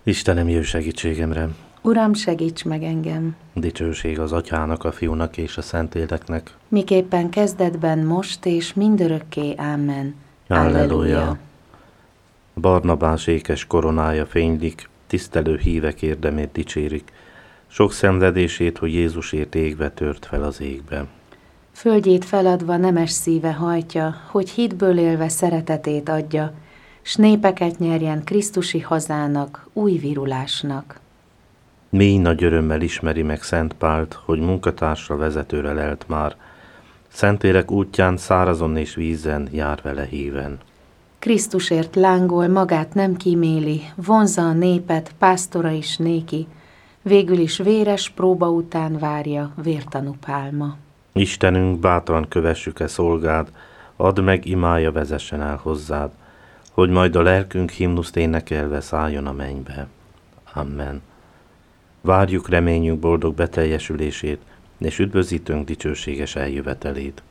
Istenem, jöjj segítségemre! Uram, segíts meg engem! Dicsőség az Atyának, a Fiúnak és a Szentléleknek. Miképpen kezdetben, most és mindörökké. Amen. Halleluja! Barnabás ékes koronája fénylik, tisztelő hívek érdemét dicsérik. Sok szenvedését, hogy Jézusért égve tört fel az égbe. Földjét feladva nemes szíve hajtja, hogy hitből élve szeretetét adja, s népeket nyerjen Krisztusi hazának, új virulásnak. Mély nagy örömmel ismeri meg Szent Pált, hogy munkatársra vezetőre lelt már. Szentlélek útján szárazon és vízen jár vele híven. Krisztusért lángol, magát nem kíméli, vonzza a népet, pásztora is néki, végül is véres próba után várja vértanú pálma. Istenünk, bátran kövessük-e szolgád, add meg imája vezessen el hozzád, hogy majd a lelkünk himnuszt énekelve szálljon a mennybe. Amen. Várjuk reményünk boldog beteljesülését, és üdvözítőnk dicsőséges eljövetelét.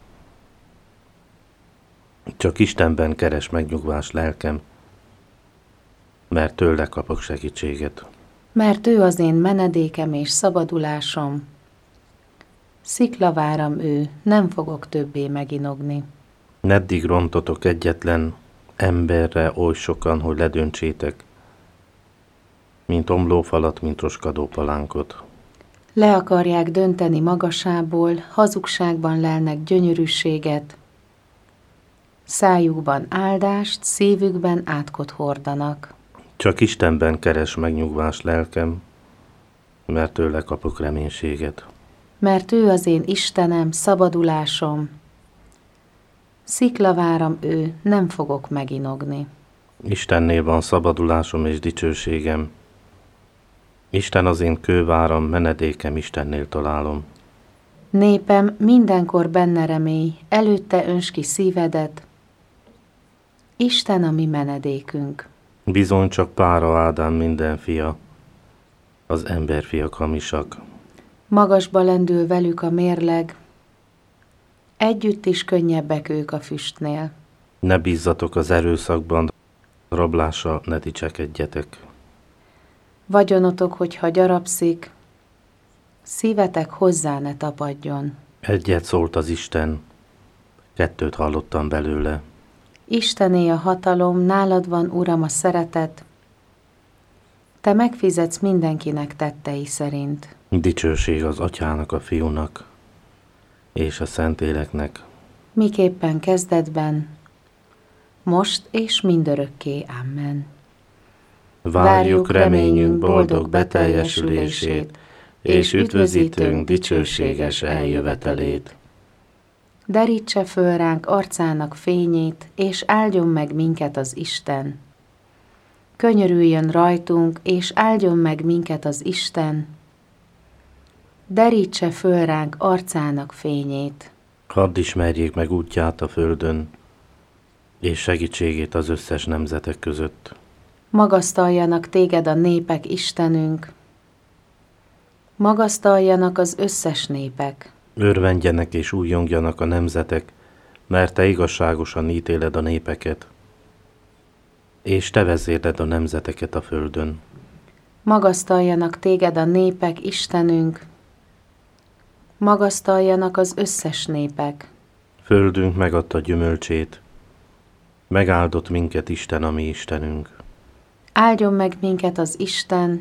Csak Istenben keres megnyugvás lelkem, mert tőle kapok segítséget. Mert ő az én menedékem és szabadulásom, sziklaváram ő, nem fogok többé meginogni. Meddig rontotok egyetlen emberre oly sokan, hogy ledöntsétek, mint omlófalat, mint roskadó palánkot. Le akarják dönteni magasából, hazugságban lelnek gyönyörűséget, szájukban áldást, szívükben átkot hordanak. Csak Istenben keres megnyugvás lelkem, mert tőle kapok reménységet. Mert ő az én Istenem, szabadulásom, sziklaváram ő, nem fogok meginogni. Istennél van szabadulásom és dicsőségem. Isten az én kőváram, menedékem, Istennél találom. Népem, mindenkor benne remély, előtte önts ki szívedet, Isten a mi menedékünk. Bizony csak pára Ádám minden fia, az emberfiak hamisak. Magasba lendül velük a mérleg, együtt is könnyebbek ők a füstnél. Ne bízzatok az erőszakban, rablásra ne dicsekedjetek. Vagyonotok, hogyha gyarapszik, szívetek hozzá ne tapadjon. Egyet szólt az Isten, kettőt hallottam belőle. Istené a hatalom, nálad van, Uram, a szeretet, te megfizetsz mindenkinek tettei szerint. Dicsőség az Atyának, a Fiúnak és a Szentléleknek. Miképpen kezdetben, most és mindörökké. Amen. Várjuk reményünk boldog beteljesülését, és üdvözítőnk dicsőséges eljövetelét. Derítse föl ránk arcának fényét, és áldjon meg minket az Isten. Könyörüljön rajtunk, és áldjon meg minket az Isten. Derítse föl ránk arcának fényét. Hadd ismerjék meg útját a földön, és segítségét az összes nemzetek között. Magasztaljanak téged a népek, Istenünk. Magasztaljanak az összes népek. Örvendjenek és újjongjanak a nemzetek, mert te igazságosan ítéled a népeket, és te vezérled a nemzeteket a földön. Magasztaljanak téged a népek, Istenünk. Magasztaljanak az összes népek. Földünk megadta gyümölcsét, megáldott minket Isten, a mi Istenünk. Áldjon meg minket az Isten,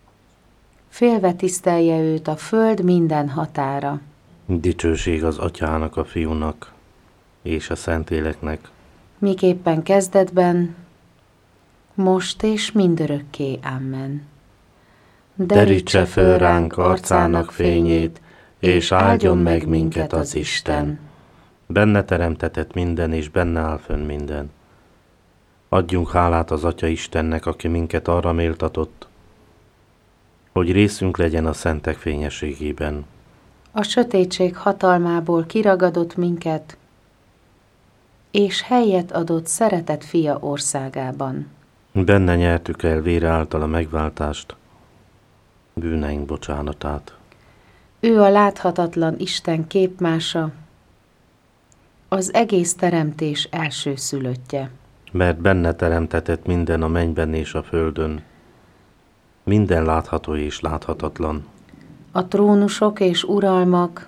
félve tisztelje őt a föld minden határa. Dicsőség az Atyának, a Fiúnak és a Szentléleknek. Miképpen kezdetben, most és mindörökké. Amen. Derítse föl ránk arcának fényét, és áldjon meg minket az Isten. Benne teremtetett minden, és benne áll fönn minden. Adjunk hálát az Atya Istennek, aki minket arra méltatott, hogy részünk legyen a szentek fényességében. A sötétség hatalmából kiragadott minket, és helyet adott szeretett fia országában. Benne nyertük el vére által a megváltást, bűneink bocsánatát. Ő a láthatatlan Isten képmása, az egész teremtés elsőszülöttje. Mert benne teremtetett minden a mennyben és a földön, minden látható és láthatatlan, a trónusok és uralmak,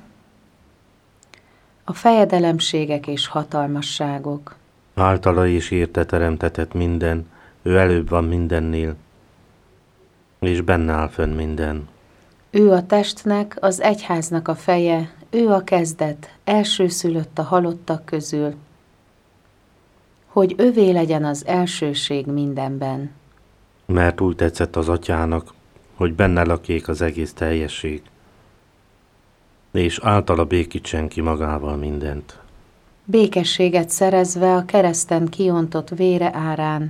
a fejedelemségek és hatalmasságok. általa és érte teremtetett minden, ő előbb van mindennél, és benne áll fönn minden. Ő a testnek, az egyháznak a feje, ő a kezdet, elsőszülött a halottak közül, hogy övé legyen az elsőség mindenben. Mert úgy tetszett az atyának, hogy benne lakék az egész teljesség, és általa békítsen ki magával mindent. Békességet szerezve a kereszten kiontott vére árán,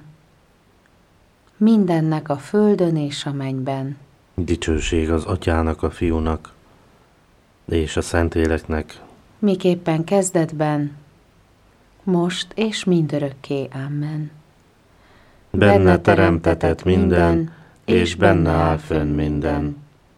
mindennek a földön és a mennyben. Dicsőség az atyának, a fiúnak, és a Szentléleknek, Miképpen kezdetben, most és mindörökké. Amen. benne teremtetett minden, és benne áll fönn minden.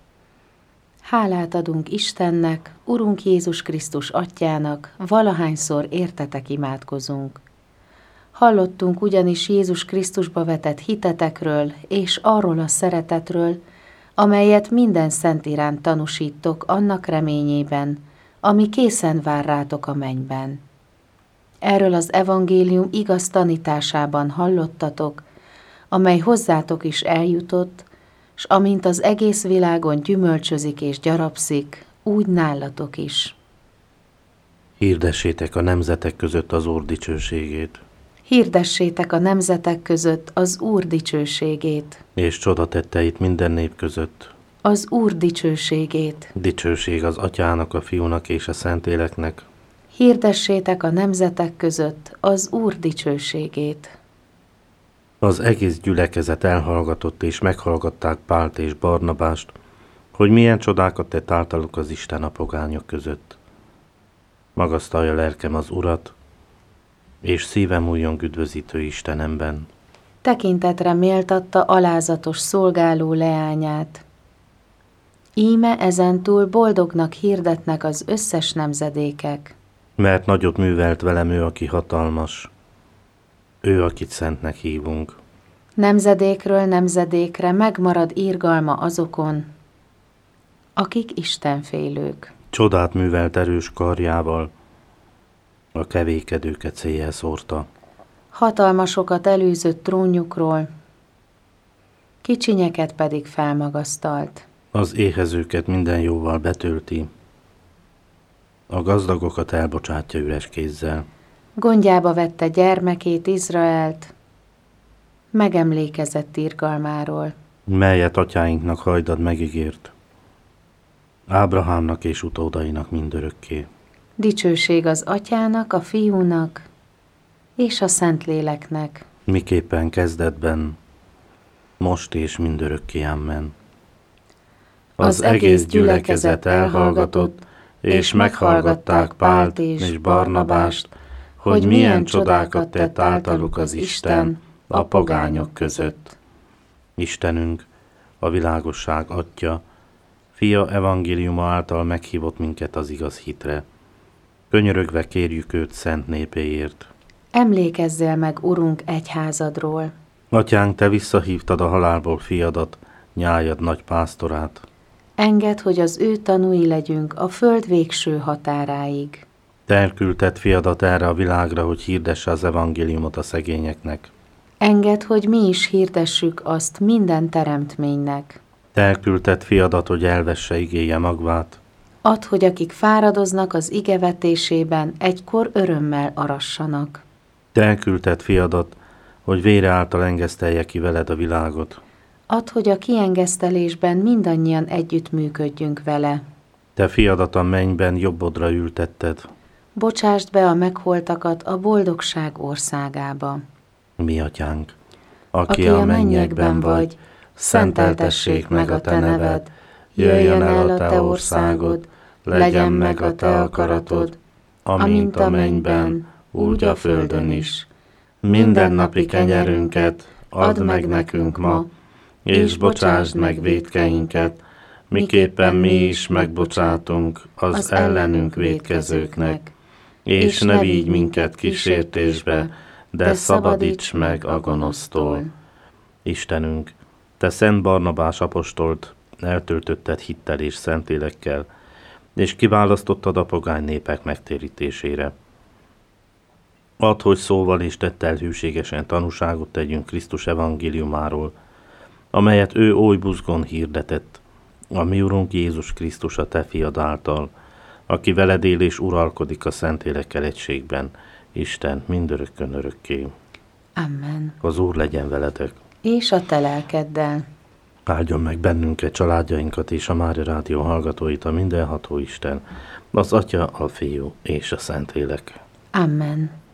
Hálát adunk Istennek, Urunk Jézus Krisztus Atyának, valahányszor értetek imádkozunk. Hallottunk ugyanis Jézus Krisztusba vetett hitetekről és arról a szeretetről, amelyet minden szent iránt tanúsítok annak reményében, ami készen vár rátok a mennyben. Erről az evangélium igaz tanításában hallottatok, amely hozzátok is eljutott, s amint az egész világon gyümölcsözik és gyarapszik, úgy nálatok is. Hirdessétek a nemzetek között az Úr dicsőségét, Hirdessétek a nemzetek között az Úr dicsőségét, és csodatetteit minden nép között. az Úr dicsőségét. Dicsőség az atyának, a fiúnak és a Szentléleknek, Hirdessétek a nemzetek között az Úr dicsőségét. az egész gyülekezet elhallgatott és meghallgatták Pált és Barnabást, hogy milyen csodákat tett általuk az Isten a pogányok között. Magasztalja lelkem az Urat, és szívem újjong üdvözítő Istenemben. Tekintetre méltatta alázatos szolgáló leányát. Íme ezentúl boldognak hirdetnek az összes nemzedékek. Mert nagyot művelt velem ő, aki hatalmas, ő, akit szentnek hívunk. Nemzedékről nemzedékre megmarad irgalma azokon, akik istenfélők. Csodát művelt erős karjával, a kevékedőket széjjel szórta. Hatalmasokat elűzött trónjukról, kicsinyeket pedig felmagasztalt. Az éhezőket minden jóval betölti, a gazdagokat elbocsátja üres kézzel. Gondjába vette gyermekét, Izraelt, megemlékezett irgalmáról. Melyet atyáinknak hajdad megígért, Ábrahámnak és utódainak mindörökké. Dicsőség az Atyának, a Fiúnak és a Szentléleknek. Miképpen kezdetben, most és mindörökké. Amen. Az egész gyülekezet elhallgatott, és meghallgatták Pált és Barnabást, hogy milyen csodákat tett általuk az Isten a pogányok között. Istenünk, a világosság Atya, Fia evangéliuma által meghívott minket az igaz hitre. Könyörögve kérjük őt szent népéért. Emlékezzél meg, Urunk, egyházadról. Atyánk, te visszahívtad a halálból fiadat, nyájad nagy pásztorát. Engedd, hogy az ő tanúi legyünk a föld végső határáig. Te elküldted fiadat erre a világra, hogy hirdesse az evangéliumot a szegényeknek. Engedd, hogy mi is hirdessük azt minden teremtménynek. Te elküldted fiadat, hogy elvesse igéje magvát. Add, hogy akik fáradoznak az igevetésében, egykor örömmel arassanak. Te elküldted fiadat, hogy vére által engesztelje ki veled a világot. Add, hogy a kiengesztelésben mindannyian együttműködjünk vele. Te fiadat a mennyben jobbodra ültetted. Bocsásd be a megholtakat a boldogság országába. Mi atyánk, aki a mennyekben vagy, szenteltessék meg a te neved, jöjjön el a te országod, legyen meg a te akaratod, amint a mennyben, úgy a földön is. Mindennapi kenyerünket add meg nekünk ma, és bocsásd meg vétkeinket, miképpen mi is megbocsátunk az ellenünk vétkezőknek. És ne vigy minket kísértésbe, de szabadíts meg a gonosztól. Istenünk, te Szent Barnabás apostolt eltöltötted hittel és szentélekkel, és kiválasztottad a pogány népek megtérítésére. Add, hogy szóval és tettel hűségesen tanúságot tegyünk Krisztus evangéliumáról, amelyet ő oly buzgón hirdetett, a mi Urunk Jézus Krisztus a te fiad által, aki veled él és uralkodik a Szentlélekkel egységben, Isten mindörökkön örökké. Amen. Az Úr legyen veletek. És a te lelkeddel. Áldjon meg bennünket, családjainkat és a Mária Rádió hallgatóit a mindenható Isten, az Atya, a Fiú és a Szentlélek. Amen.